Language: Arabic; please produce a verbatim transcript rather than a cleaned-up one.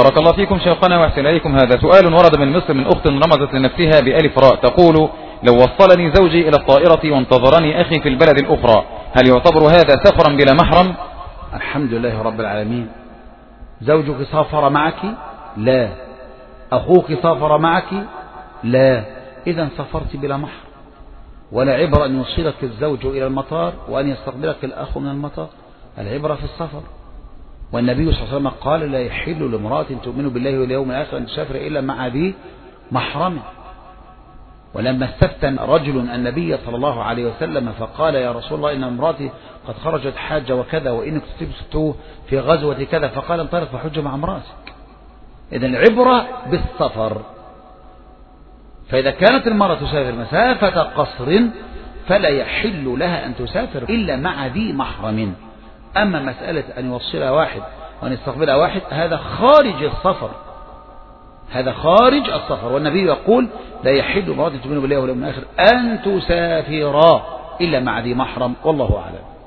بارك الله فيكم شيخنا وأحسن إليكم. هذا سؤال ورد من مصر من أخت رمزت لنفسها بألف راء تقول: لو وصلني زوجي إلى الطائرة وانتظرني أخي في البلد الأخرى هل يعتبر هذا سفرا بلا محرم؟ الحمد لله رب العالمين. زوجك سافر معك؟ لا. أخوك سافر معك؟ لا. إذا سافرت بلا محرم، ولا عبرة أن يوصلك الزوج إلى المطار وأن يستقبلك الأخ من المطار. العبرة في السفر. والنبي صلى الله عليه وسلم قال: لا يحل لامرأة تؤمن بالله واليوم الآخر أن تسافر إلا مع ذي محرم. ولما استفتن رجل النبي صلى الله عليه وسلم فقال: يا رسول الله إن امرأتي قد خرجت حاجة وكذا وإنك كتبت في غزوة كذا، فقال: انطلق فحج مع امرأتك. إذن العبرة بالسفر. فإذا كانت المرأة تسافر مسافة قصر فلا يحل لها أن تسافر إلا مع ذي محرم. أما مسألة أن يوصلها واحد وأن يستقبلها واحد هذا خارج السفر، هذا خارج السفر. والنبي يقول: لا يحل امرأة تؤمن بالله واليوم الآخر أن تسافرا إلا مع ذي محرم. والله أعلم.